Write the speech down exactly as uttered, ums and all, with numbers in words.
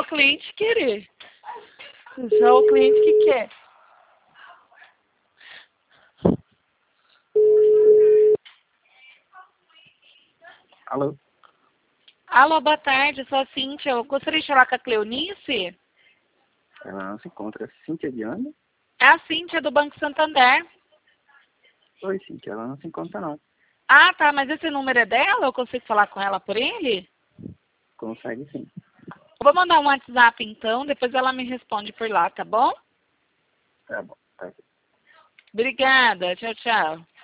cliente querer. Só o cliente que quer. Alô? Alô, boa tarde, eu sou a Cíntia. Eu gostaria de falar com a Cleonice. Ela não se encontra. Cíntia de onde? É a Cíntia do Banco Santander. Oi, Cíntia. Ela não se encontra, não. Ah, tá, mas esse número é dela? Eu consigo falar com ela por ele? Consegue sim. Eu vou mandar um WhatsApp então, depois ela me responde por lá, tá bom? Tá bom. Tá. Obrigada, tchau, tchau.